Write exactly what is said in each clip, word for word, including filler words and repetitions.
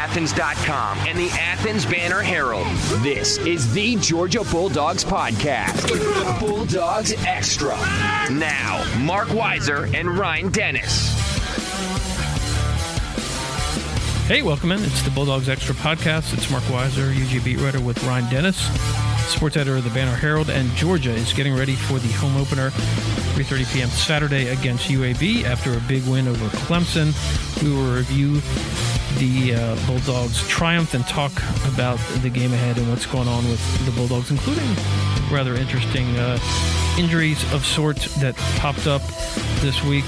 athens dot com and the Athens Banner Herald. This is the Georgia Bulldogs podcast. Bulldogs Extra. Now, Mark Weiser and Ryan Dennis. Hey, welcome in. It's the Bulldogs Extra podcast. It's Mark Weiser, U G beat writer with Ryan Dennis, sports editor of the Banner Herald, and Georgia is getting ready for the home opener, three thirty p.m. Saturday against U A B after a big win over Clemson. We will review the uh, Bulldogs' triumph and talk about the game ahead and what's going on with the Bulldogs, including rather interesting uh, injuries of sorts that popped up this week.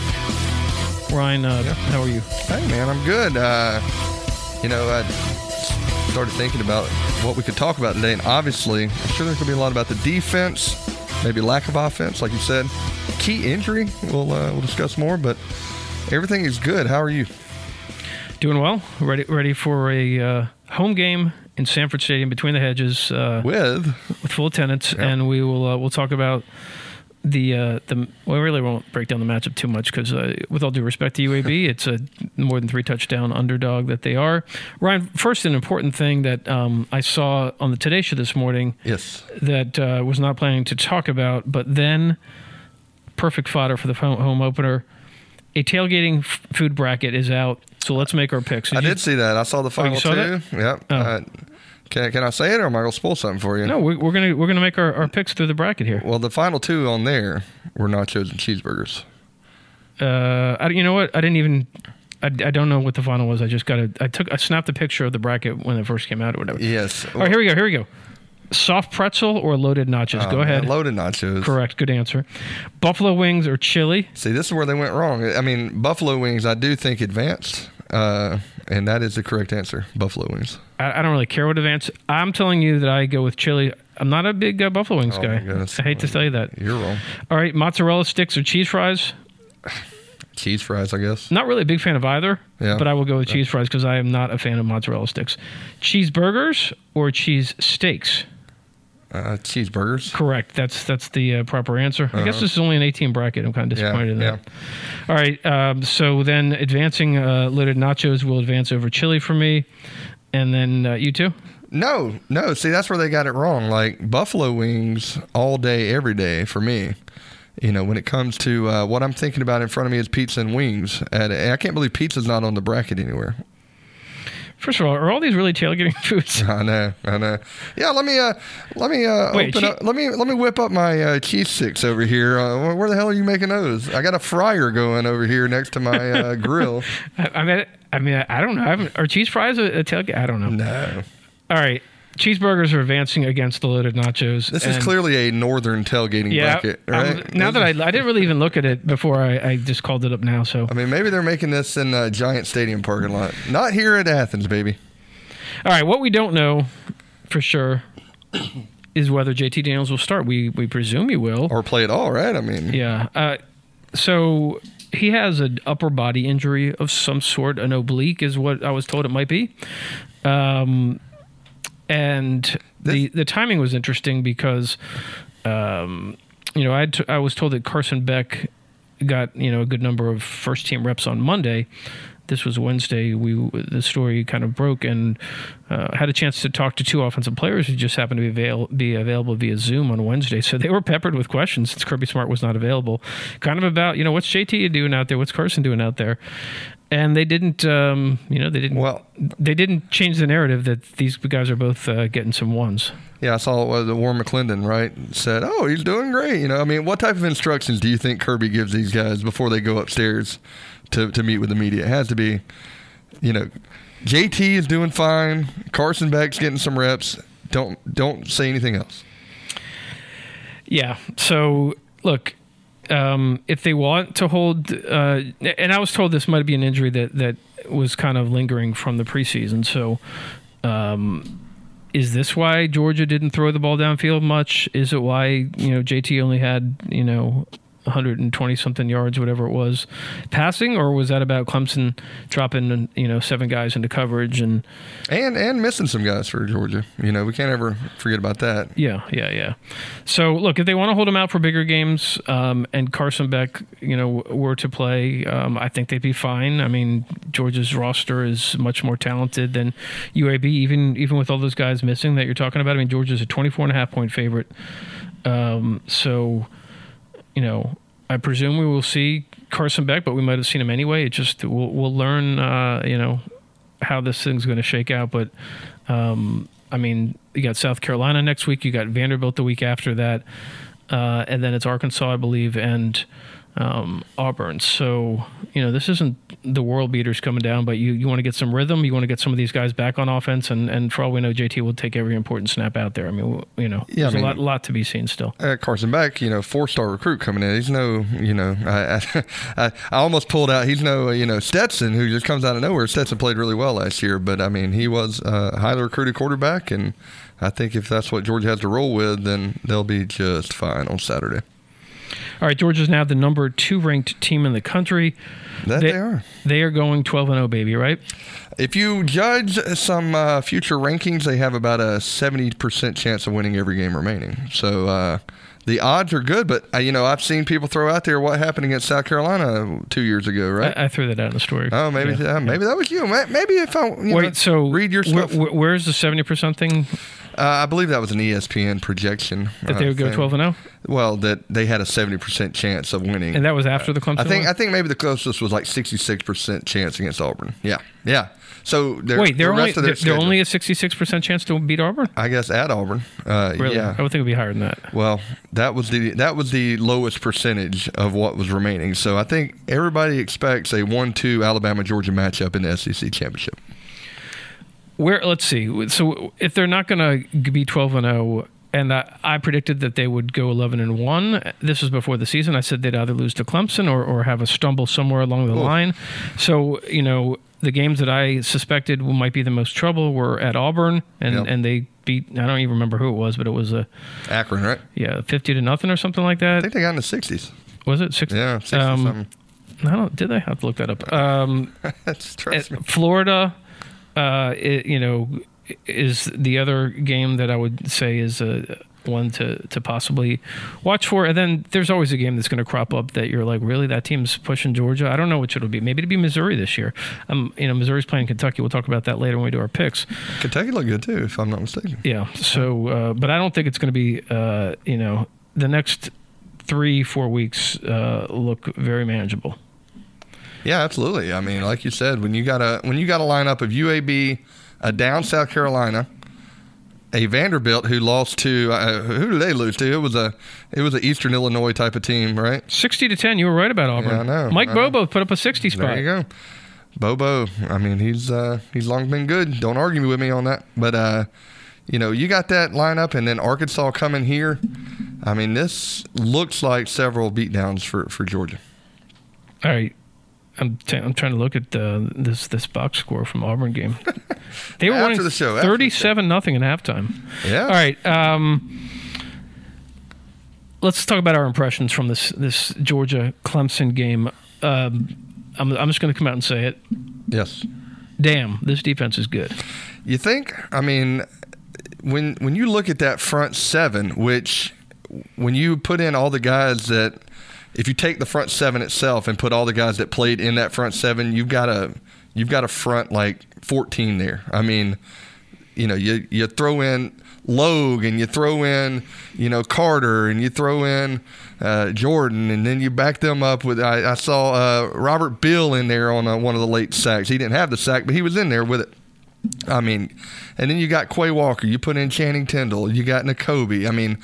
Ryan, uh, yeah. How are you? Hey, man, I'm good. Uh, you know, I started thinking about what we could talk about today, and obviously, I'm sure there's going to be a lot about the defense, maybe lack of offense, like you said. Key injury, we'll uh, we'll discuss more, but everything is good. How are you? Doing well. Ready ready for a uh, home game in Sanford Stadium between the hedges uh, with with full attendance, yep. and we will uh, we'll talk about the uh, the. Well, we really won't break down the matchup too much because, uh, with all due respect to U A B, it's a more than three touchdown underdog that they are. Ryan, first, an important thing that um, I saw on the Today Show this morning. Yes. That uh, was not planning to talk about, but then perfect fodder for the home opener. A tailgating f- food bracket is out, so let's make our picks. Did I you, did see that. I saw the final oh, you saw two. That? Yep. Oh. Uh, can can I say it, or am I going to spoil something for you? No, we, we're gonna we're gonna make our, our picks through the bracket here. Well, the final two on there were nachos and cheeseburgers. Uh, I, you know what? I didn't even. I, I don't know what the final was. I just got a. I took. I snapped a picture of the bracket when it first came out or whatever. Yes. All right, here we go. Here we go. Soft pretzel or loaded nachos? Oh, go ahead. Man, loaded nachos. Correct. Good answer. Buffalo wings or chili? See, this is where they went wrong. I mean, buffalo wings, I do think advanced, uh, and that is the correct answer. Buffalo wings. I, I don't really care what advance. I'm telling you that I go with chili. I'm not a big uh, buffalo wings oh, guy. My goodness. I hate to tell you that. You're wrong. All right, mozzarella sticks or cheese fries? Cheese fries, I guess. Not really a big fan of either, yeah. but I will go with cheese fries because I am not a fan of mozzarella sticks. Cheeseburgers or cheese steaks? Uh, cheeseburgers. Correct. That's that's the uh, proper answer. Uh-huh. I guess this is only an eighteen bracket. I'm kind of disappointed yeah, in that. Yeah. All right. Um, so then advancing uh, loaded nachos will advance over chili for me. And then uh, you too? No, no. See, that's where they got it wrong. Like buffalo wings all day, every day for me. You know, when it comes to uh, what I'm thinking about in front of me is pizza and wings. And I can't believe pizza's not on the bracket anywhere. First of all, are all these really tailgating foods? I know, I know. Yeah, let me, uh, let me, uh, Wait, open che- up, let me, let me whip up my uh, cheese sticks over here. Uh, where the hell are you making those? I got a fryer going over here next to my uh, grill. I, I mean, I mean, I don't know. I haven't, are cheese fries a, a tailgate? I don't know. No. All right. Cheeseburgers are advancing against the loaded nachos. This is clearly a northern tailgating yeah, bracket, right? Um, now that I, I didn't really even look at it before, I, I just called it up now. So I mean, maybe they're making this in a Giant Stadium parking lot. Not here at Athens, baby. All right, what we don't know for sure is whether J T Daniels will start. We we presume he will. Or play it all, right? I mean. Yeah. Uh, so he has an upper body injury of some sort. An oblique is what I was told it might be. Um, and the, the timing was interesting because, um, you know, I t- I was told that Carson Beck got, you know, a good number of first-team reps on Monday. This was Wednesday. We the story kind of broke, and uh, had a chance to talk to two offensive players who just happened to be, avail- be available via Zoom on Wednesday. So they were peppered with questions since Kirby Smart was not available, kind of about, you know, what's J T doing out there, what's Carson doing out there, and they didn't, um, you know, they didn't. Well, they didn't change the narrative that these guys are both uh, getting some ones. Yeah, I saw it was Warren McClendon, right? Said, "Oh, he's doing great." You know, I mean, what type of instructions do you think Kirby gives these guys before they go upstairs to to meet with the media? It has to be, you know, J T is doing fine. Carson Beck's getting some reps. Don't don't say anything else. Yeah. So look, um, if they want to hold, uh, and I was told this might be an injury that that was kind of lingering from the preseason. So. Um, Is this why Georgia didn't throw the ball downfield much? Is it why, you know, J T only had, you know, one hundred twenty something yards, whatever it was, passing, or was that about Clemson dropping, you know, seven guys into coverage and and and missing some guys for Georgia? You know, we can't ever forget about that. Yeah, yeah, yeah. So look, if they want to hold him out for bigger games, um, and Carson Beck, you know, were to play, um, I think they'd be fine. I mean, Georgia's roster is much more talented than U A B, even even with all those guys missing that you're talking about. I mean, Georgia's a twenty-four and a half point favorite. Um, so, you know, I presume we will see Carson Beck, but we might have seen him anyway. It just we'll we'll learn, uh, you know, how this thing's going to shake out. But um, I mean, you got South Carolina next week. You got Vanderbilt the week after that, uh, and then it's Arkansas, I believe, and um, Auburn. So, you know, this isn't the world beaters coming down, but you, you want to get some rhythm. You want to get some of these guys back on offense, and, and for all we know, J T will take every important snap out there. I mean, you know, yeah, there's I mean, a lot, lot to be seen still. Uh, Carson Beck, you know, four-star recruit coming in. He's no, you know, I, I, I, I almost pulled out. He's no, you know, Stetson, who just comes out of nowhere. Stetson played really well last year, but, I mean, he was a highly recruited quarterback, and I think if that's what Georgia has to roll with, then they'll be just fine on Saturday. All right, Georgia's now the number two ranked team in the country. That they, they are. They are going twelve and oh, baby, right? If you judge some uh, future rankings, they have about a seventy percent chance of winning every game remaining. So uh, the odds are good, but, uh, you know, I've seen people throw out there what happened against South Carolina two years ago, right? I, I threw that out in the story. Oh, maybe yeah. uh, maybe that was you. Maybe if I you Wait, know, so read your stuff. Wh- wh- where's the seventy percent thing? Uh, I believe that was an E S P N projection. That they would go twelve and oh? Well, that they had a seventy percent chance of winning. And that was after the Clemson I think one? I think maybe the closest was like sixty-six percent chance against Auburn. Yeah, yeah. So Wait, they're, the only, rest of their they're schedule, only a sixty-six percent chance to beat Auburn? I guess at Auburn. Uh, Really? Yeah. I would think it would be higher than that. Well, that was the that was the lowest percentage of what was remaining. So I think everybody expects a one two Alabama-Georgia matchup in the S E C championship. Where let's see. So if they're not going to be twelve and oh, and I, I predicted that they would go eleven and one. This was before the season. I said they'd either lose to Clemson or, or have a stumble somewhere along the Ooh. line. So, you know, the games that I suspected might be the most trouble were at Auburn, and, Yep. and they beat. I don't even remember who it was, but it was a Akron, right? yeah fifty to nothing or something like I that. think they got in the sixties. Was it sixty? Yeah, sixty Um, something. I don't. Did they have to look that up? Um, That's trust me. Florida, uh, it, you know, is the other game that I would say is a one to, to possibly watch for. And then there's always a game that's going to crop up that you're like, really, that team's pushing Georgia? I don't know which it'll be. Maybe it'll be Missouri this year. Um, you know, Missouri's playing Kentucky. We'll talk about that later when we do our picks. Kentucky looked good too, if I'm not mistaken. Yeah. So, uh, but I don't think it's going to be, uh, you know, the next three, four weeks uh, look very manageable. Yeah, absolutely. I mean, like you said, when you got a when you got a lineup of U A B, a down South Carolina, a Vanderbilt who lost to uh, who did they lose to? It was a it was an Eastern Illinois type of team, right? Sixty to ten. You were right about Auburn. Yeah, I know. Mike I know. Bobo put up a sixty spot. There you go, Bobo. I mean, he's uh, he's long been good. Don't argue with me on that. But uh, you know, you got that lineup, and then Arkansas coming here. I mean, this looks like several beatdowns for, for Georgia. All right. I'm t- I'm trying to look at uh, this this box score from Auburn game. They were After winning the show, after the thirty-seven nothing in halftime. Yeah. All right. Um, let's talk about our impressions from this this Georgia Clemson game. Um, I'm I'm just going to come out and say it. Yes. Damn, this defense is good. You think? I mean, when when you look at that front seven, which when you put in all the guys that, if you take the front seven itself and put all the guys that played in that front seven, you've got a you've got a front like fourteen there. I mean, you know, you you throw in Logue and you throw in, you know, Carter and you throw in uh, Jordan, and then you back them up with. I, I saw uh, Robert Bill in there on uh, one of the late sacks. He didn't have the sack, but he was in there with it. I mean, and then you got Quay Walker. You put in Channing Tindall. You got Nakobe. I mean,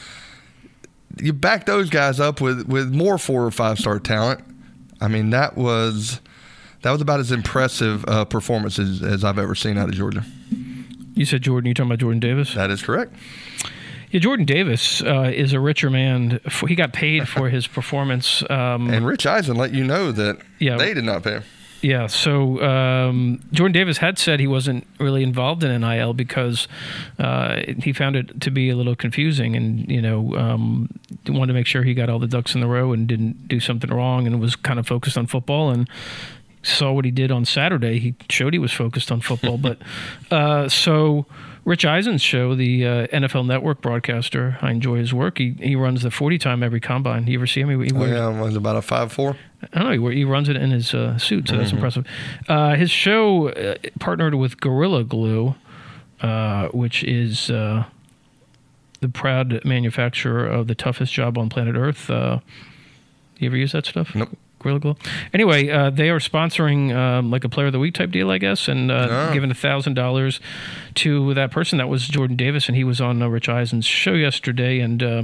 you back those guys up with, with more four or five star talent. I mean, that was that was about as impressive a performance as, as I've ever seen out of Georgia. You said Jordan. You talking about Jordan Davis? That is correct. Yeah, Jordan Davis uh, is a richer man. He got paid for his performance. Um, And Rich Eisen let you know that Yeah. they did not pay him. Yeah, so um, Jordan Davis had said he wasn't really involved in N I L because uh, he found it to be a little confusing, and you know um, wanted to make sure he got all the ducks in the row and didn't do something wrong, and was kind of focused on football. And saw what he did on Saturday. He showed he was focused on football. But uh, so Rich Eisen's show, the uh, N F L Network broadcaster, I enjoy his work. He he runs the forty time every combine. You ever see him? He, he oh, yeah, was about a five four. I don't know. He, he runs it in his uh, suit, so that's mm-hmm. impressive. Uh, his show uh, partnered with Gorilla Glue, uh, which is uh, the proud manufacturer of the toughest job on planet Earth. Uh, you ever use that stuff? Nope. Gorilla Glue. Anyway, uh, they are sponsoring um, like a Player of the Week type deal, I guess, and uh, oh. giving a thousand dollars to that person. That was Jordan Davis, and he was on uh, Rich Eisen's show yesterday, and. Uh,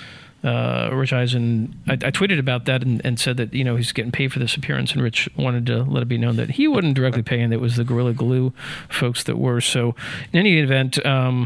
Uh, Rich Eisen, I, I tweeted about that and, and said that, you know, he's getting paid for this appearance, and Rich wanted to let it be known that he wouldn't directly pay, and it was the Gorilla Glue folks that were. So in any event, um,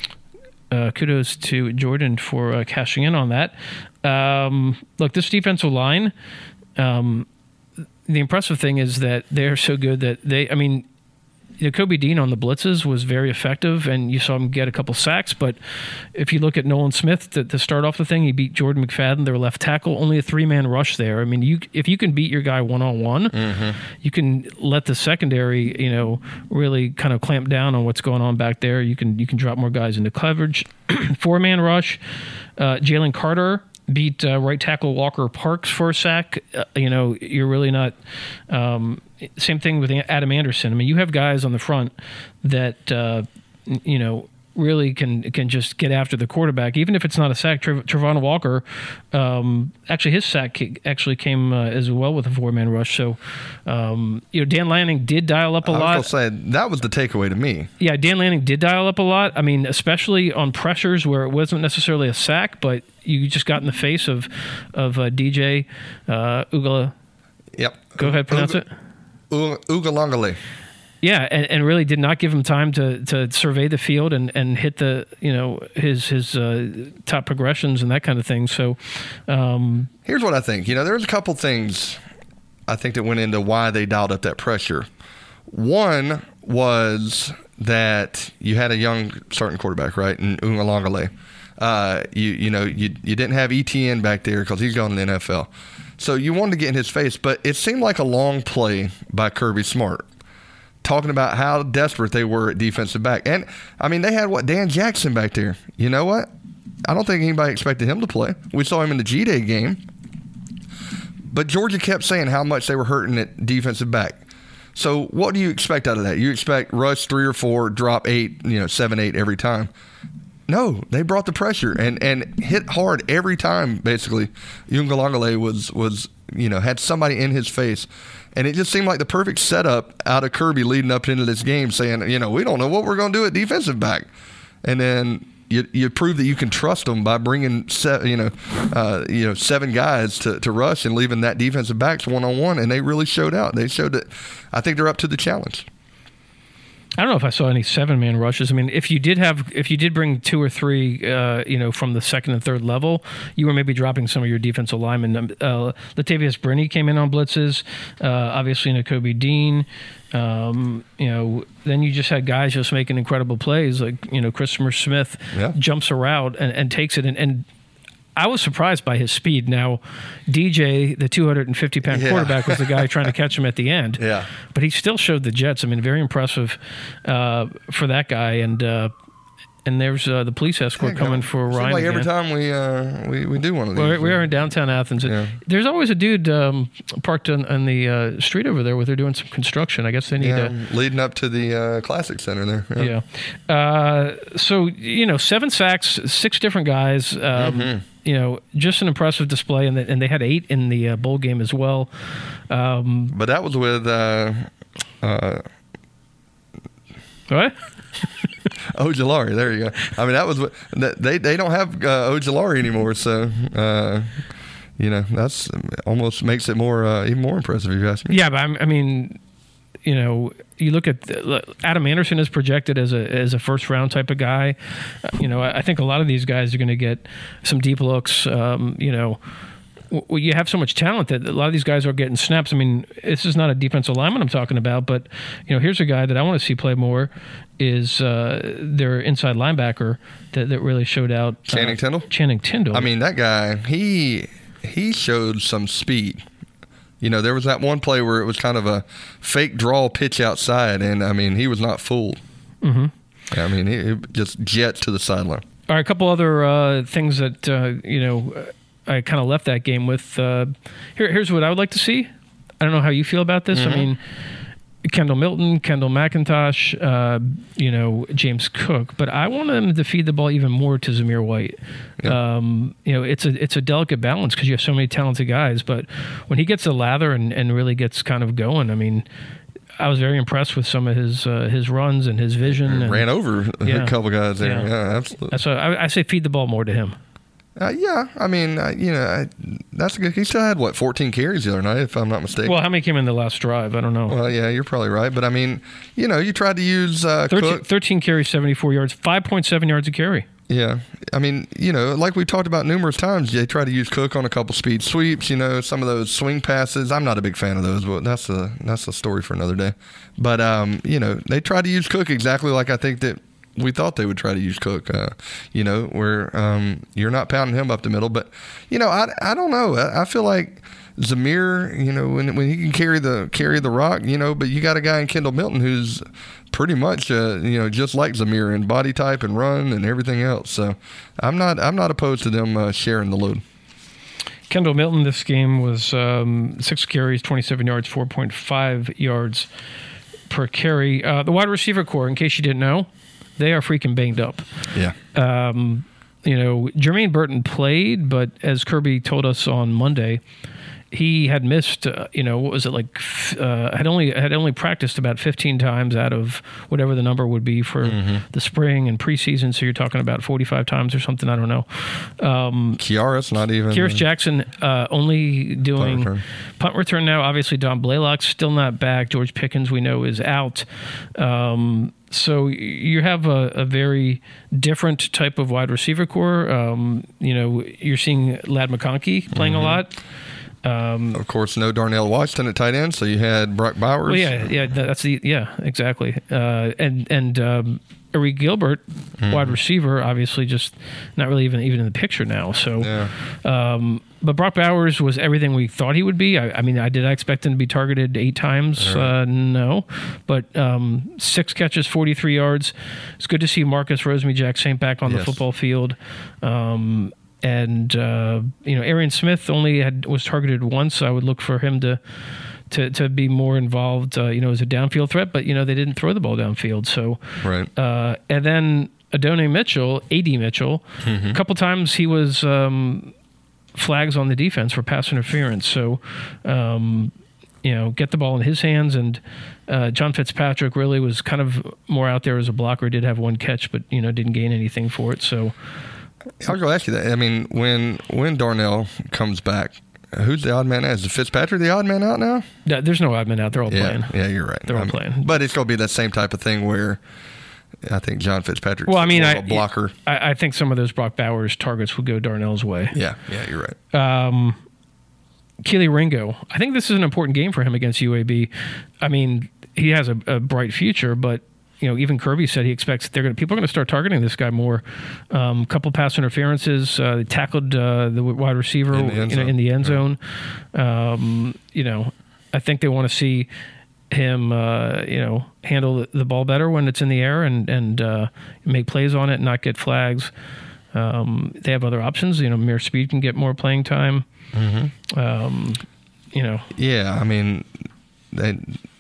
uh, kudos to Jordan for uh, cashing in on that. Um, look, this defensive line, um, the impressive thing is that they're so good that they, I mean, you know, Kobe Dean on the blitzes was very effective, and you saw him get a couple sacks. But if you look at Nolan Smith to, to start off the thing, he beat Jordan McFadden, their left tackle. Only a three-man rush there. I mean, you if you can beat your guy one-on-one, mm-hmm. you can let the secondary, you know, really kind of clamp down on what's going on back there. You can you can drop more guys into coverage. Four-man rush. Uh, Jalen Carter beat uh, right tackle Walker Parks for a sack. Uh, you know, you're really not. Um, same thing with Adam Anderson. I mean, you have guys on the front that uh, you know really can can just get after the quarterback, even if it's not a sack. Trev- Trevon Walker, um, actually his sack actually came uh, as well with a four man rush. So, um, you know, Dan Lanning did dial up a I lot. I was gonna say that was the takeaway to me. Yeah, Dan Lanning did dial up a lot. I mean, especially on pressures where it wasn't necessarily a sack, but you just got in the face of of uh, D J uh, Ugala. Yep. Go ahead, pronounce Uga, it. Ugalongale. Yeah, and, and really did not give him time to, to survey the field and, and hit the you know his his uh, top progressions and that kind of thing. So um, here's what I think. You know, there's a couple things I think that went into why they dialed up that pressure. One was that you had a young starting quarterback, right, in Ugalongale. Uh, you you know you you didn't have E T N back there because he's going to the N F L. So you wanted to get in his face, but it seemed like a long play by Kirby Smart, talking about how desperate they were at defensive back. And, I mean, they had, what, Dan Jackson back there. You know what? I don't think anybody expected him to play. We saw him in the G-Day game. But Georgia kept saying how much they were hurting at defensive back. So what do you expect out of that? You expect rush three or four, drop eight, you know, seven, eight every time. No, they brought the pressure and, and hit hard every time, basically. Ugalongale was, was, you know, had somebody in his face. And it just seemed like the perfect setup out of Kirby leading up into this game, saying, you know, we don't know what we're going to do at defensive back. And then you you prove that you can trust them by bringing, se- you know, uh, you know, seven guys to, to rush and leaving that defensive backs one-on-one. And they really showed out. They showed that I think they're up to the challenge. I don't know if I saw any seven-man rushes. I mean, if you did have, if you did bring two or three, uh, you know, from the second and third level, you were maybe dropping some of your defensive linemen. Uh, Latavius Brinney came in on blitzes. Uh, obviously, Nakobe Dean. Um, you know, then you just had guys just making incredible plays, like you know, Christopher Smith yeah. jumps around and, and takes it and. and I was surprised by his speed. Now, D J, the two hundred fifty pound yeah. quarterback, was the guy trying to catch him at the end. Yeah. But he still showed the Jets. I mean, very impressive uh, for that guy. And uh, and there's uh, the police escort coming go. for Seems Ryan. Like again. every time we uh, we we do one of these. Well, we are in downtown Athens. Yeah. There's always a dude um, parked on, on the uh, street over there where they're doing some construction. I guess they need yeah, to leading up to the uh, Classic Center there. Yeah. yeah. Uh, so you know, seven sacks, six different guys. Um, mm-hmm. You know, just an impressive display, and, the, and they had eight in the uh, bowl game as well. Um, but that was with uh, uh, what? Ojulari. There you go. I mean, that was what they they don't have uh, Ojulari anymore, so uh, you know that's almost makes it more uh, even more impressive if you ask me. Yeah, but I'm, I mean. You know, you look at the, Adam Anderson is projected as a as a first round type of guy. Uh, you know, I, I think a lot of these guys are going to get some deep looks. Um, you know, well, you have so much talent that a lot of these guys are getting snaps. I mean, this is not a defensive lineman I'm talking about, but you know, here's a guy that I want to see play more. Is uh, their inside linebacker that, that really showed out? Channing uh, Tindall. Channing Tindall. I mean, that guy. He he showed some speed. You know, there was that one play where it was kind of a fake draw pitch outside, and I mean, he was not fooled. Mm-hmm. I mean, he, he just jets to the sideline. All right, a couple other uh, things that uh, you know I kind of left that game with. Uh, here, here's what I would like to see. I don't know how you feel about this. Mm-hmm. I mean, Kendall Milton, Kendall McIntosh, uh, you know, James Cook, but I want them to feed the ball even more to Zamir White. Yeah. Um, you know, it's a it's a delicate balance because you have so many talented guys, but when he gets the lather and, and really gets kind of going, I mean, I was very impressed with some of his uh, his runs and his vision. And, ran over yeah, a couple guys there. Yeah, yeah absolutely. So I, I say feed the ball more to him. Uh, yeah, I mean, uh, you know, I, that's a good. He still had what fourteen carries the other night, if I'm not mistaken. Well, how many came in the last drive? I don't know. Well, yeah, you're probably right, but I mean, you know, you tried to use uh, thirteen, Cook. thirteen carries, seventy-four yards, five point seven yards a carry. Yeah, I mean, you know, like we talked about numerous times, they try to use Cook on a couple speed sweeps. You know, some of those swing passes. I'm not a big fan of those, but that's a that's a story for another day. But um, you know, they tried to use Cook exactly like I think that we thought they would try to use Cook, uh, you know, where um, you're not pounding him up the middle. But, you know, I, I don't know. I, I feel like Zamir, you know, when when he can carry the carry the rock, you know, but you got a guy in Kendall Milton who's pretty much, uh, you know, just like Zamir in body type and run and everything else. So I'm not I'm not opposed to them uh, sharing the load. Kendall Milton this game was um, six carries, twenty-seven yards, four point five yards per carry. Uh, the wide receiver core, in case you didn't know, they are freaking banged up. Yeah. Um, you know, Jermaine Burton played, but as Kirby told us on Monday, he had missed, uh, you know, what was it like? Uh, had only had only practiced about fifteen times out of whatever the number would be for mm-hmm. the spring and preseason. So you're talking about forty-five times or something. I don't know. Um, Kiara's not even. Kearis Jackson uh, only doing punt return. punt return now. Obviously, Don Blaylock's still not back. George Pickens, we know, is out. Um, So you have a, a very different type of wide receiver core. Um, you know, you're seeing Ladd McConkey playing mm-hmm. a lot. Um, of course, no Darnell Washington at tight end, so you had Brock Bowers. Well, yeah, yeah, that's the yeah, exactly. Uh, and and um, Eric Gilbert, mm-hmm. wide receiver, obviously just not really even even in the picture now. So, yeah. um, but Brock Bowers was everything we thought he would be. I, I mean, I did I expect him to be targeted eight times? Right. Uh, no, but um, six catches, forty-three yards. It's good to see Marcus Rosemary-Jack Saint back on yes. the football field. Um, and uh, you know, Arian Smith only had was targeted once. I would look for him to. To, to be more involved, uh, you know, as a downfield threat, but, you know, they didn't throw the ball downfield. So, right. Uh, and then Adonai Mitchell, A D Mitchell, mm-hmm. a couple times he was um, flags on the defense for pass interference. So, um, you know, get the ball in his hands. And uh, John Fitzpatrick really was kind of more out there as a blocker, did have one catch, but, you know, didn't gain anything for it. So, I'll go ask you that. I mean, when when Darnell comes back, who's the odd man out? Is Fitzpatrick the odd man out now? No, there's no odd man out. They're all yeah, playing. Yeah, you're right. They're all I mean, playing. But it's going to be that same type of thing where I think John Fitzpatrick well, I mean, a I, blocker. I, I think some of those Brock Bowers targets would go Darnell's way. Yeah, yeah, you're right. Um, Keely Ringo. I think this is an important game for him against U A B. I mean, he has a, a bright future, but you know, even Kirby said he expects they're going people are going to start targeting this guy more. A um, couple pass interferences. Uh, they tackled uh, the wide receiver in the end zone. You know, in the end zone. Right. Um, you know, I think they want to see him, uh, you know, handle the ball better when it's in the air and and uh, make plays on it and not get flags. Um, they have other options. You know, Mere Speed can get more playing time. Mm-hmm. Um, you know. Yeah, I mean, they.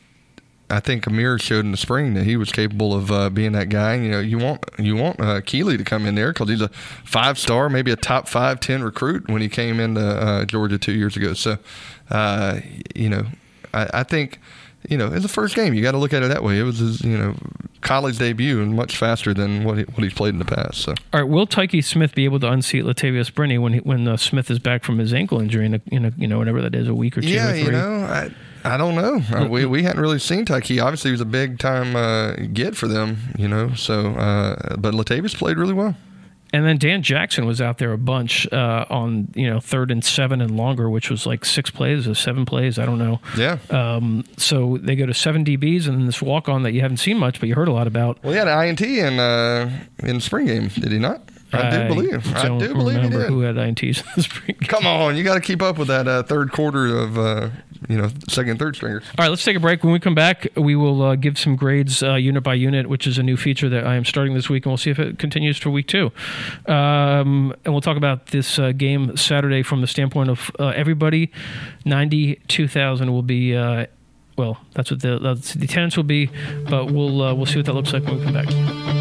I think Amir showed in the spring that he was capable of uh, being that guy. You know, you want you want uh, Keeley to come in there because he's a five-star, maybe a top five, ten recruit when he came into uh, Georgia two years ago. So, uh, you know, I, I think, you know, it's the first game. You got to look at it that way. It was his, you know, college debut and much faster than what he, what he's played in the past. So, all right, will Tyke Smith be able to unseat Latavius Brinney when he, when uh, Smith is back from his ankle injury in a, in a, you know, whatever that is, a week or two? Yeah, or three? you know, I. I don't know. Uh, we we hadn't really seen Tyke. Obviously, he was a big time uh, get for them, you know. So, uh, but Latavius played really well. And then Dan Jackson was out there a bunch uh, on, you know, third and seven and longer, which was like six plays or seven plays. I don't know. Yeah. Um, so they go to seven D Bs and then this walk-on that you haven't seen much, but you heard a lot about. Well, he had an I N T in, uh, in the spring game, did he not? I do I believe. I do believe he did. Who had I N Ts in the spring game. Come on, you got to keep up with that uh, third quarter of, uh, you know, second and third stringers. All right, let's take a break. When we come back, we will uh, give some grades uh, unit by unit, which is a new feature that I am starting this week, and we'll see if it continues for week two. Um, and we'll talk about this uh, game Saturday from the standpoint of uh, everybody. ninety-two thousand will be, uh, well, that's what the, that's the attendance will be, but we'll uh, we'll see what that looks like when we come back.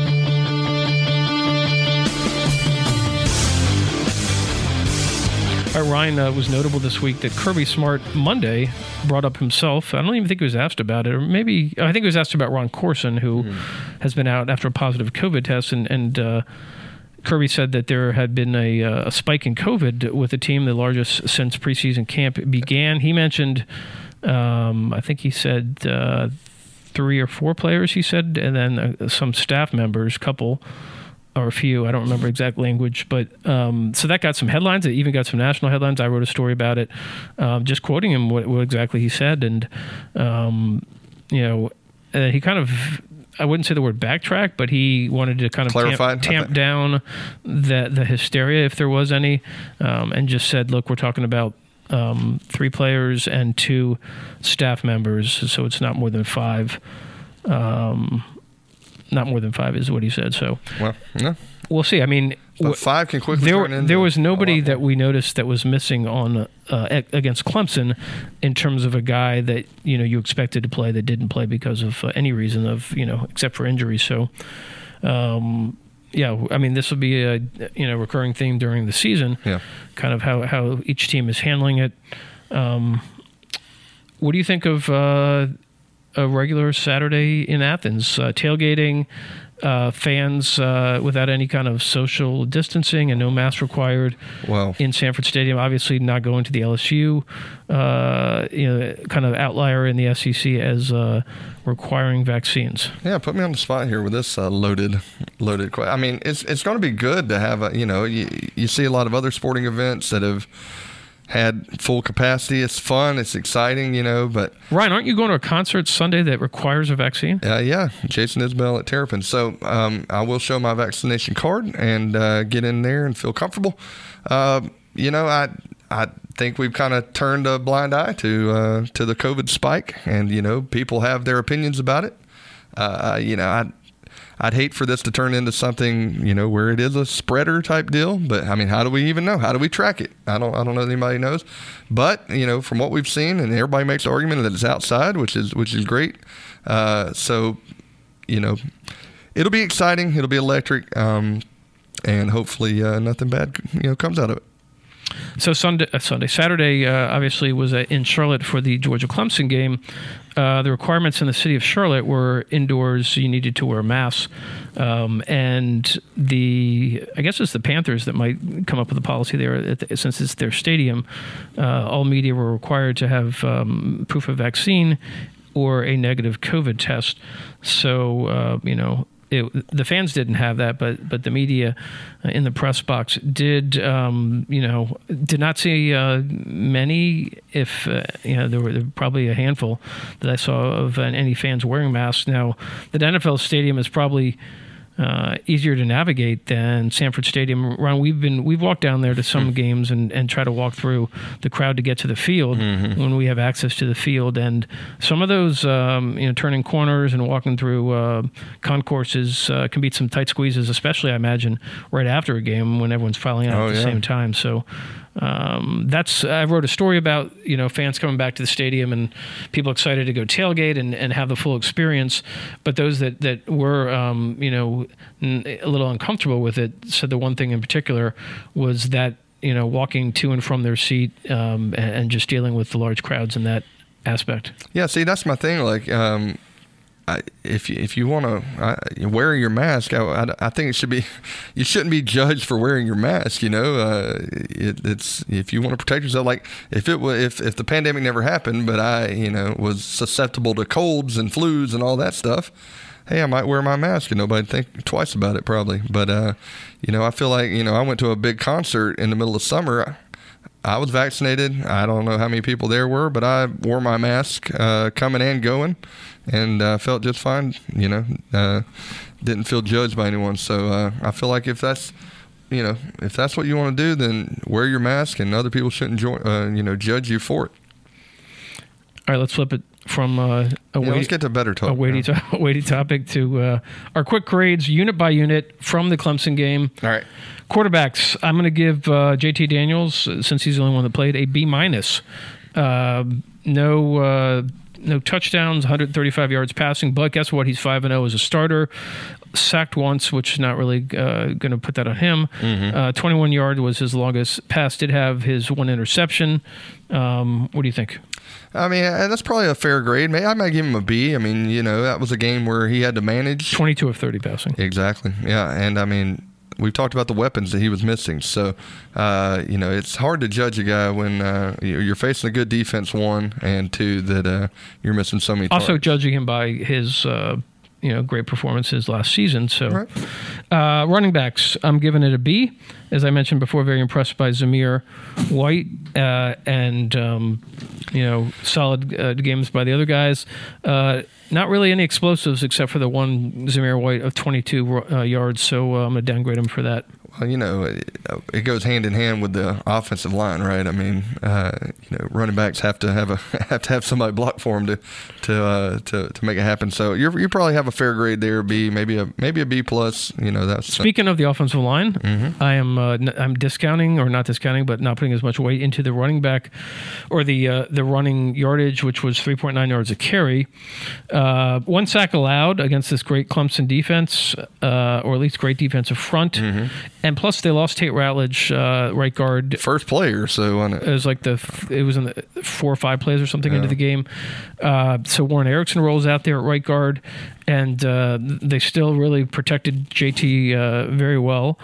All right, Ryan, uh, was notable this week that Kirby Smart Monday brought up himself. I don't even think he was asked about it, or maybe I think he was asked about Ron Corson, who mm. has been out after a positive COVID test, and, and uh, Kirby said that there had been a, a spike in COVID with the team, the largest since preseason camp began. He mentioned, um, I think he said uh, three or four players, he said, and then uh, some staff members, couple, or a few, I don't remember exact language, but um, so that got some headlines. It even got some national headlines. I wrote a story about it, um, just quoting him what, what exactly he said, and um, you know, uh, he kind of, I wouldn't say the word backtrack, but he wanted to kind of Clarified, tamp, tamp down the the hysteria, if there was any, um, and just said, look, we're talking about um, three players and two staff members, so it's not more than five. Um, Not more than five is what he said. So, well, no. We'll see. I mean, but five can quickly there, turn into there was nobody that we noticed that was missing on uh, against Clemson in terms of a guy that, you know, you expected to play that didn't play because of uh, any reason of, you know, except for injury. So, um, yeah, I mean, this will be a, you know, recurring theme during the season. Yeah. Kind of how, how each team is handling it. Um, what do you think of uh, a regular Saturday in Athens, uh, tailgating, uh, fans uh, without any kind of social distancing and no mask required wow. in Sanford Stadium? Obviously not going to the L S U, uh, you know, kind of outlier in the S E C as uh, requiring vaccines. Yeah, put me on the spot here with this uh, loaded, loaded question. I mean, it's it's going to be good to have a, you know, you, you see a lot of other sporting events that have had full capacity. It's fun. It's exciting, you know, but... Ryan, aren't you going to a concert Sunday that requires a vaccine? Uh, yeah, Jason Isbell at Terrapin. So um, I will show my vaccination card and uh, get in there and feel comfortable. Uh, you know, I I think we've kind of turned a blind eye to uh, to the COVID spike, and, you know, people have their opinions about it. Uh, you know, I... I'd hate for this to turn into something, you know, where it is a spreader type deal. But I mean, how do we even know? How do we track it? I don't. I don't know that anybody knows. But you know, from what we've seen, and everybody makes the argument that it's outside, which is which is great. Uh, so, you know, it'll be exciting. It'll be electric, um, and hopefully uh, nothing bad, you know, comes out of it. So Sunday, uh, Sunday, Saturday, uh, obviously was uh, in Charlotte for the Georgia Clemson game. Uh, the requirements in the city of Charlotte were indoors. You needed to wear masks, um, and the I guess it's the Panthers that might come up with a policy there. At the, since it's their stadium, uh, all media were required to have um, proof of vaccine or a negative COVID test. So uh, you know. It, the fans didn't have that, but but the media in the press box did. Um, you know, did not see uh, many. If uh, you know, there were, there were probably a handful that I saw of uh, any fans wearing masks. Now, the N F L stadium is probably uh, easier to navigate than Sanford Stadium. Ron, we've been we've walked down there to some mm. games and, and try to walk through the crowd to get to the field mm-hmm. when we have access to the field. And some of those, um, you know, turning corners and walking through uh, concourses uh, can be some tight squeezes, especially I imagine right after a game when everyone's filing out oh, at the yeah. same time. So. Um, that's I wrote a story about, you know, fans coming back to the stadium and people excited to go tailgate and, and have the full experience. But those that, that were, um, you know, a little uncomfortable with it said the one thing in particular was that, you know, walking to and from their seat um, and, and just dealing with the large crowds in that aspect. Yeah, see, that's my thing. Like, um, I, if you, if you want to wear your mask, I, I, I think it should be, you shouldn't be judged for wearing your mask. You know, uh, it, it's if you want to protect yourself. Like if it was, if if the pandemic never happened, but I, you know, was susceptible to colds and flus and all that stuff, hey, I might wear my mask and nobody think twice about it probably. But, uh, you know, I feel like, you know, I went to a big concert in the middle of summer. I was vaccinated. I don't know how many people there were, but I wore my mask uh, coming and going and uh, felt just fine, you know, uh, didn't feel judged by anyone. So uh, I feel like if that's, you know, if that's what you want to do, then wear your mask and other people shouldn't, join, uh, you know, judge you for it. All right, let's flip it from uh, a, yeah, weighty, let's get to better talk, a weighty, to, a weighty topic to uh, our quick grades, unit by unit, from the Clemson game. All right. Quarterbacks, I'm going to give uh, J T Daniels, since he's the only one that played, a B minus. Uh, no uh, no touchdowns, one hundred thirty-five yards passing, but guess what? He's five and oh as a starter. Sacked once, which is not really uh, going to put that on him. Mm-hmm. Uh, twenty-one yard was his longest pass. Did have his one interception. Um, what do you think? I mean, that's probably a fair grade. I might give him a B. I mean, you know, that was a game where he had to manage. twenty-two of thirty passing. Exactly. Yeah. And I mean, we've talked about the weapons that he was missing. So, uh, you know, it's hard to judge a guy when uh, you're facing a good defense, one, and two, that uh, you're missing so many Also targets. judging him by his uh, you know, great performances last season. So, right. uh, running backs, I'm giving it a B. As I mentioned before, very impressed by Zamir White uh, and, um, you know, solid uh, games by the other guys. Uh, not really any explosives except for the one Zamir White of twenty-two uh, yards. So uh, I'm going to downgrade him for that. Well, you know, it, it goes hand in hand with the offensive line, right? I mean, uh, you know, running backs have to have a have to have somebody block for them to to uh, to to make it happen. So you you probably have a fair grade there, B, maybe a maybe a B plus. You know, that's speaking of the offensive line. Mm-hmm. I am uh, n- I'm discounting or not discounting, but not putting as much weight into the running back or the uh, the running yardage, which was three point nine yards a carry. Uh, one sack allowed against this great Clemson defense, uh, or at least great defensive front. Mm-hmm. And plus, they lost Tate Ratledge, uh, right guard. First player, so on it. It was like the it was in the four or five plays or something yeah. into the game. Uh, so Warren Erickson rolls out there at right guard, and uh, they still really protected J T uh, very well.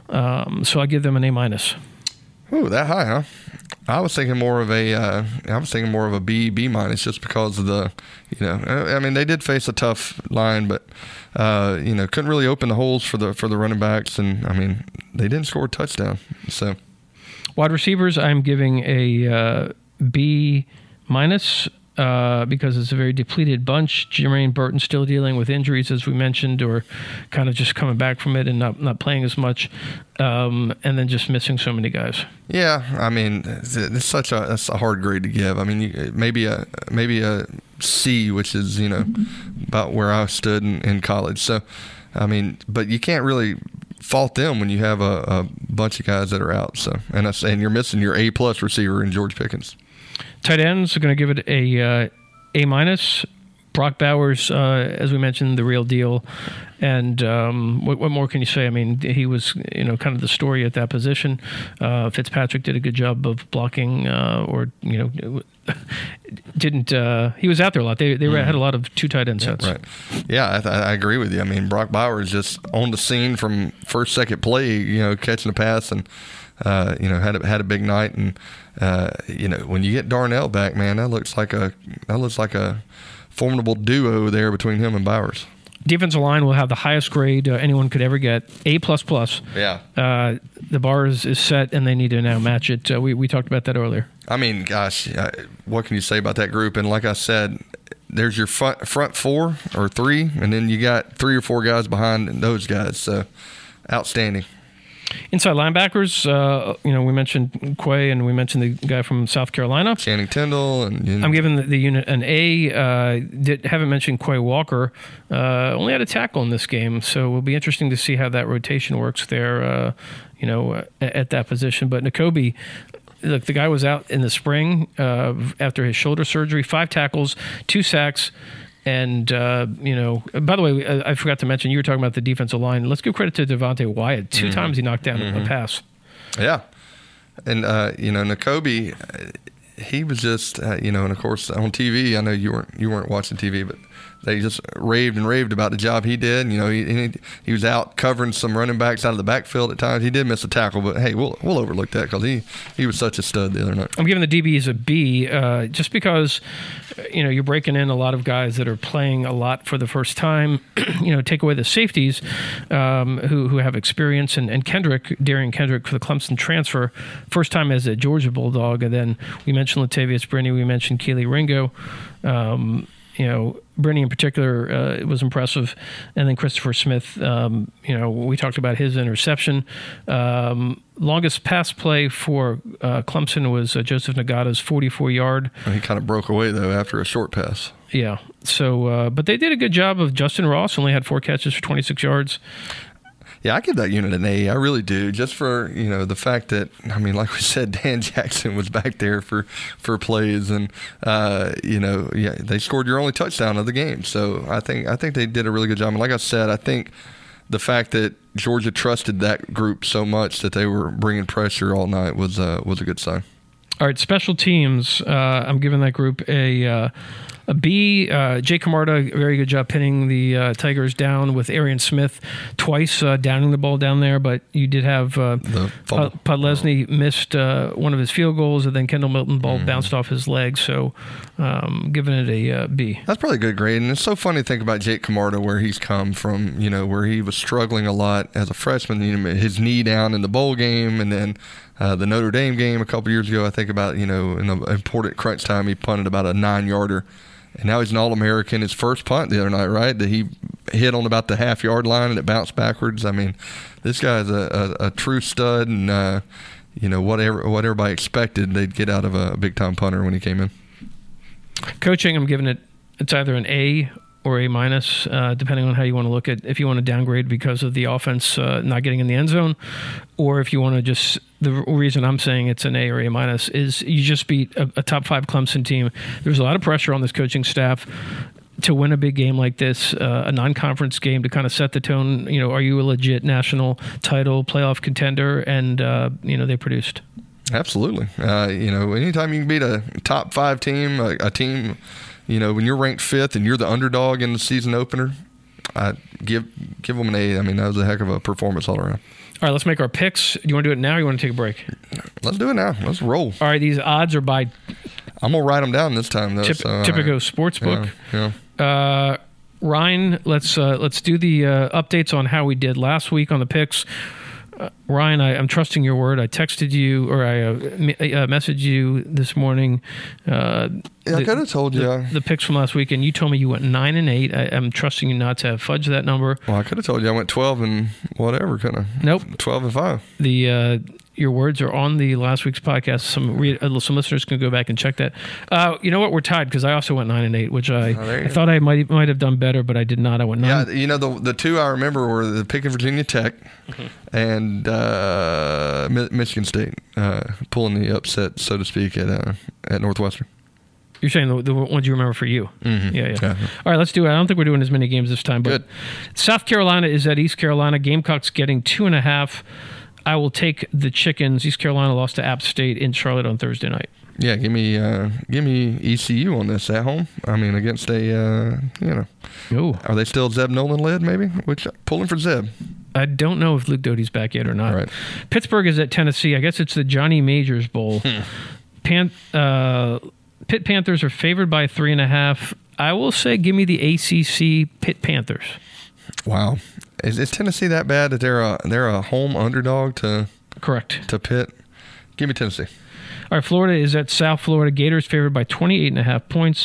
Um, so I give them an A minus. Ooh, that high, huh? I was thinking more of a, uh, I was thinking more of a B, B minus, just because of the, you know, I mean, they did face a tough line, but uh, you know, couldn't really open the holes for the for the running backs, and I mean, they didn't score a touchdown. So, wide receivers, I'm giving a uh, B minus. Uh, because it's a very depleted bunch. Jermaine Burton still dealing with injuries, as we mentioned, or kind of just coming back from it and not, not playing as much, um, and then just missing so many guys. Yeah, I mean, it's, it's such a that's a hard grade to give. I mean, you, maybe a maybe a C, which is, you know, about where I stood in, in college. So, I mean, but you can't really fault them when you have a, a bunch of guys that are out. So, and I and you're missing your A plus receiver in George Pickens. Tight ends are going to give it a uh, A minus. Brock Bowers, uh, as we mentioned, the real deal. And um, what, what more can you say? I mean, he was, you know, kind of the story at that position. Uh, Fitzpatrick did a good job of blocking, uh, or you know, didn't. Uh, he was out there a lot. They they mm. had a lot of two tight end sets. Yeah, right. Yeah, I, I agree with you. I mean, Brock Bowers just on the scene from first, second play. You know, catching a pass and. Uh, you know, had a, had a big night, and uh, you know, when you get Darnell back, man, that looks like a that looks like a formidable duo there between him and Bowers. Defensive line will have the highest grade uh, anyone could ever get, A plus plus. Yeah, uh, the bar is, is set, and they need to now match it. Uh, we we talked about that earlier. I mean, gosh, uh, what can you say about that group? And like I said, there's your front front four or three, and then you got three or four guys behind those guys. So, outstanding. Inside linebackers, uh, you know, we mentioned Quay and we mentioned the guy from South Carolina. Channing Tindall. And, you know. I'm giving the, the unit an A. Uh, did, haven't mentioned Quay Walker. Uh, only had a tackle in this game, so it will be interesting to see how that rotation works there, uh, you know, uh, at that position. But Nakobe, look, the guy was out in the spring uh, after his shoulder surgery, five tackles, two sacks. And, uh, you know, by the way, I, I forgot to mention, you were talking about the defensive line. Let's give credit to Devontae Wyatt. Two mm-hmm. times he knocked down mm-hmm. a pass. Yeah. And, uh, you know, Nakobe, he was just, uh, you know, and of course on T V, I know you weren't you weren't watching T V, but they just raved and raved about the job he did. You know, he he, he was out covering some running backs out of the backfield at times. He did miss a tackle, but hey, we'll we'll overlook that because he, he was such a stud the other night. I'm giving the D Bs a B uh, just because, you know, you're breaking in a lot of guys that are playing a lot for the first time. You know, take away the safeties um, who who have experience, and, and Kendrick, Darian Kendrick for the Clemson transfer, first time as a Georgia Bulldog, and then we mentioned Latavius Brinney, we mentioned Kelee Ringo. Um, You know, Brinney in particular uh, was impressive, and then Christopher Smith. Um, you know, we talked about his interception. Um, longest pass play for uh, Clemson was uh, Joseph Nagata's forty-four yard. He kind of broke away though after a short pass. Yeah. So, uh, but they did a good job of Justin Ross. Only had four catches for twenty-six yards. Yeah, I give that unit an A. I really do. Just for, you know, the fact that, I mean, like we said, Dan Jackson was back there for, for plays, and uh, you know, yeah, they scored your only touchdown of the game. So I think I think they did a really good job. And like I said, I think the fact that Georgia trusted that group so much that they were bringing pressure all night was uh, was a good sign. All right, special teams. Uh, I'm giving that group a. Uh, A B, uh, Jake Camarda, very good job pinning the uh, Tigers down with Arian Smith twice, uh, downing the ball down there. But you did have uh, Pod- Podlesny missed uh, one of his field goals, and then Kendall Milton ball mm. bounced off his leg. So um, giving it a uh, B. That's probably a good grade. And it's so funny to think about Jake Camarda, where he's come from, you know, where he was struggling a lot as a freshman, you know, his knee down in the bowl game, and then uh, the Notre Dame game a couple years ago. I think about, you know, in an important crunch time, he punted about a nine-yarder. And now he's an All-American. His first punt the other night, right, that he hit on about the half-yard line and it bounced backwards. I mean, this guy's a, a, a true stud, and, uh, you know, whatever what everybody expected they'd get out of a big-time punter when he came in. Coaching, I'm giving it, it's either an A or A minus, uh, depending on how you want to look at, if you want to downgrade because of the offense uh, not getting in the end zone, or if you want to just, the reason I'm saying it's an A or A minus is you just beat a, a top five Clemson team. There's a lot of pressure on this coaching staff to win a big game like this, uh, a non-conference game, to kind of set the tone. You know, are you a legit national title playoff contender? And, uh, you know, they produced. Absolutely. Uh, you know, anytime you can beat a top five team, a, a team, you know, when you're ranked fifth and you're the underdog in the season opener, I give give them an A. I mean, that was a heck of a performance all around. All right, let's make our picks. Do you want to do it now or you want to take a break? Let's do it now. Let's roll. All right, these odds are by... I'm going to write them down this time, though. Tip, so, Tipico uh, Sportsbook. Yeah, yeah. Uh, Ryan, let's uh, let's do the uh, updates on how we did last week on the picks. Uh, Ryan, I, I'm trusting your word. I texted you, or I uh, uh, messaged you this morning. Uh, yeah, I could have told you the, the picks from last week, and you told me you went nine and eight. I, I'm trusting you not to fudge that number. Well, I could have told you I went twelve and whatever, kind of. Nope, twelve and five. The uh, your words are on the last week's podcast. Some re- uh, some listeners can go back and check that. Uh, you know what? We're tied because I also went nine and eight, which I, oh, I thought I might might have done better, but I did not. I went nine. Yeah, you know the the two I remember were the pick of Virginia Tech mm-hmm. and uh, Michigan State uh, pulling the upset, so to speak, at uh, at Northwestern. You're saying the, the ones you remember for you. Mm-hmm. Yeah, yeah, yeah. All right, let's do it. I don't think we're doing as many games this time, but Good. South Carolina is at East Carolina. Gamecocks getting two and a half. I will take the Chickens. East Carolina lost to App State in Charlotte on Thursday night. Yeah, give me uh, give me E C U on this at home. I mean, against a, uh, you know. Ooh. Are they still Zeb Nolan led, maybe? Which Pulling for Zeb. I don't know if Luke Doty's back yet or not. Right. Pittsburgh is at Tennessee. I guess it's the Johnny Majors Bowl. Hmm. Pan, uh, Pitt Panthers are favored by three and a half. I will say give me the A C C Pitt Panthers. Wow. Is, is Tennessee that bad that they're a they're a home underdog to correct to Pitt? Give me Tennessee. All right, Florida is at South Florida. Gators favored by twenty-eight and a half points.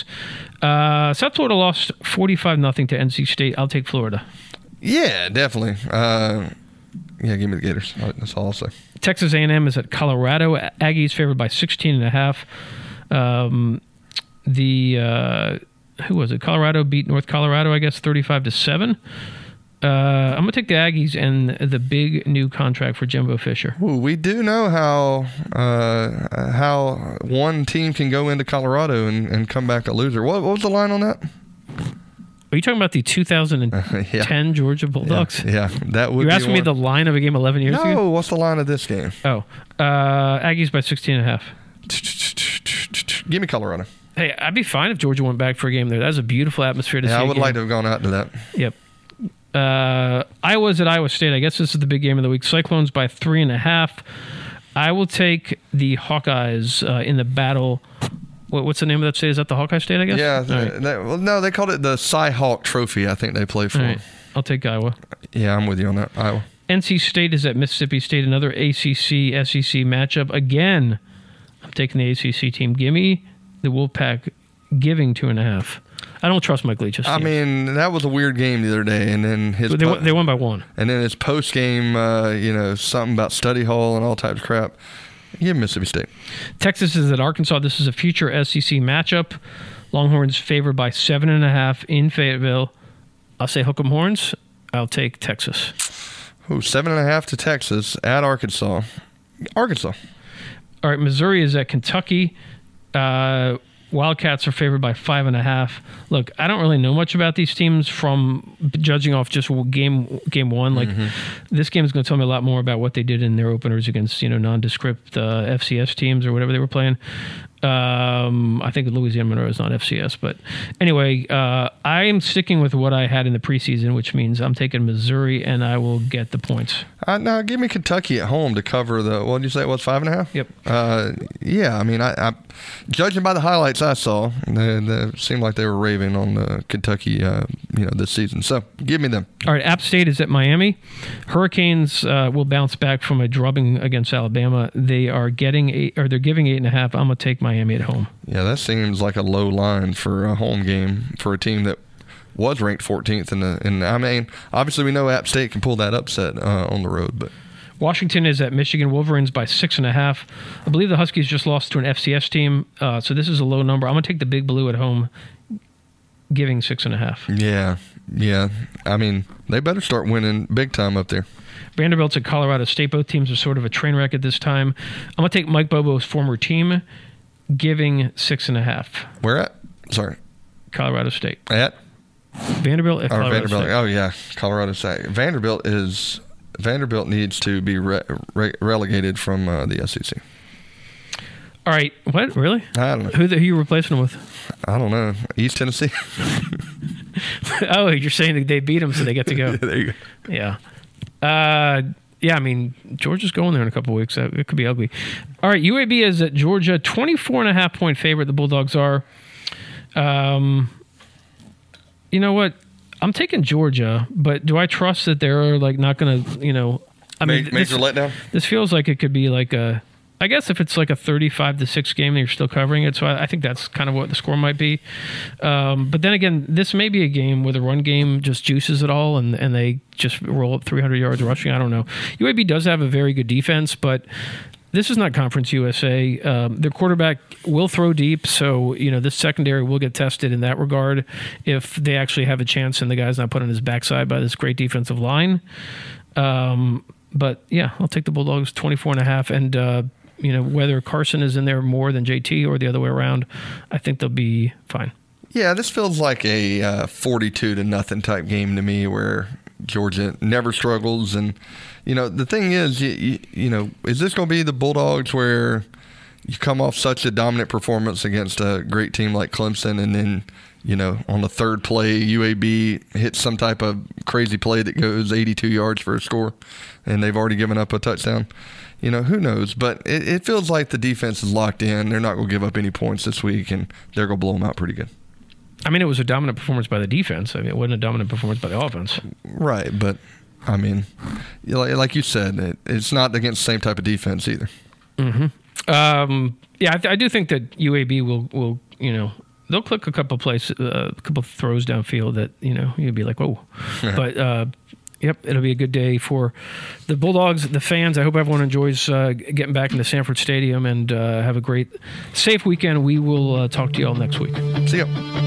Uh, South Florida lost forty-five nothing to N C State. I'll take Florida. Yeah, definitely. Uh, yeah, give me the Gators. That's all I'll say. Texas A and M is at Colorado. Aggies favored by sixteen and a half. Um, the uh, who was it? Colorado beat North Colorado, I guess, thirty-five to seven. Uh, I'm gonna take the Aggies and the big new contract for Jimbo Fisher. Ooh, we do know how uh, how one team can go into Colorado and, and come back a loser. What, what was the line on that? Are you talking about the two thousand ten yeah. Georgia Bulldogs? Yeah, yeah, that would. You're be asking one. me the line of a game eleven years no, ago? No, what's the line of this game? Oh, uh, Aggies by sixteen and a half. Give me Colorado. Hey, I'd be fine if Georgia went back for a game there. That's a beautiful atmosphere to yeah, see. I would again. like to have gone out to that. Yep. Uh, Iowa's at Iowa State. I guess this is the big game of the week. Cyclones by three and a half. I will take the Hawkeyes uh, in the battle. What, what's the name of that state? Is that the Hawkeye State, I guess? Yeah. Right. They, well, no, they called it the Cy Hawk Trophy, I think they play for. Right. I'll take Iowa. Yeah, I'm with you on that. Iowa. N C State is at Mississippi State. Another A C C S E C matchup. Again, I'm taking the A C C team. Give me the Wolfpack giving two and a half. I don't trust Mike Leach's team. I mean, that was a weird game the other day, and then his they, po- they won by one. And then his post game, uh, you know, something about study hall and all types of crap. Give him Mississippi State. Texas is at Arkansas. This is a future S E C matchup. Longhorns favored by seven and a half in Fayetteville. I'll say hook 'em horns. I'll take Texas. Oh, seven and a half to Texas at Arkansas. Arkansas. All right, Missouri is at Kentucky. Uh, Wildcats are favored by five and a half. Look, I don't really know much about these teams from judging off just game game one. Like mm-hmm. This game is going to tell me a lot more about what they did in their openers against you know nondescript uh, F C S teams or whatever they were playing. Um, I think Louisiana Monroe is not F C S, but anyway, uh, I am sticking with what I had in the preseason, which means I'm taking Missouri, and I will get the points. Uh, now, give me Kentucky at home to cover the. What did you say? It was five and a half? Yep. Uh, yeah, I mean, I, I judging by the highlights I saw, they, they seemed like they were raving on the Kentucky, uh, you know, this season. So, give me them. All right, App State is at Miami. Hurricanes uh, will bounce back from a drubbing against Alabama. They are getting eight, or they're giving eight and a half. I'm gonna take Miami at home. Yeah, that seems like a low line for a home game for a team that was ranked fourteenth in the. And I mean, obviously we know App State can pull that upset uh, on the road, but Washington is at Michigan. Wolverines by six and a half. I believe the Huskies just lost to an F C S team, uh, so this is a low number. I'm gonna take the Big Blue at home, giving six and a half. Yeah, yeah. I mean, they better start winning big time up there. Vanderbilt's at Colorado State. Both teams are sort of a train wreck at this time. I'm gonna take Mike Bobo's former team, giving six and a half. Where at? Sorry. Colorado State. At? Vanderbilt at Colorado Vanderbilt. State. Oh, yeah. Colorado State. Vanderbilt is Vanderbilt needs to be re- re- relegated from uh, the S E C. All right. What? Really? I don't know. Who, the, who are you replacing them with? I don't know. East Tennessee? Oh, you're saying that they beat them so they get to go. Yeah, there you go. Yeah. Uh, yeah, I mean, Georgia's going there in a couple of weeks. It could be ugly. All right, U A B is at Georgia, twenty-four and a half point favorite. The Bulldogs are. Um, you know what? I'm taking Georgia, but do I trust that they're like not going to, you know, I mean, major, major this, letdown. This feels like it could be like a. I guess if it's like a thirty-five to six game, you're still covering it. So I, I think that's kind of what the score might be. Um, but then again, this may be a game where the run game just juices it all, and, and they just roll up three hundred yards rushing. I don't know. U A B does have a very good defense, but this is not Conference U S A. Um, their quarterback will throw deep, so you know this secondary will get tested in that regard if they actually have a chance and the guy's not put on his backside by this great defensive line. Um, but yeah, I'll take the Bulldogs twenty-four and a half, and uh, you know, whether Carson is in there more than J T or the other way around, I think they'll be fine. Yeah, this feels like a uh, forty-two to nothing type game to me, where Georgia never struggles. And you know, the thing is, you, you, you know, is this going to be the Bulldogs where you come off such a dominant performance against a great team like Clemson, and then you know, on the third play, U A B hits some type of crazy play that goes eighty-two yards for a score, and they've already given up a touchdown? You know, who knows? But it, it feels like the defense is locked in. They're not going to give up any points this week, and they're going to blow them out pretty good. I mean, it was a dominant performance by the defense. I mean, it wasn't a dominant performance by the offense. Right, but, I mean, like you said, it, it's not against the same type of defense either. Mm-hmm. Um, yeah, I, I do think that U A B will, will you know, they'll click a couple plays, uh, a couple throws downfield that, you know, you'd be like, whoa. But, uh, yep, it'll be a good day for the Bulldogs, the fans. I hope everyone enjoys uh, getting back into Sanford Stadium, and uh, have a great, safe weekend. We will uh, talk to you all next week. See ya.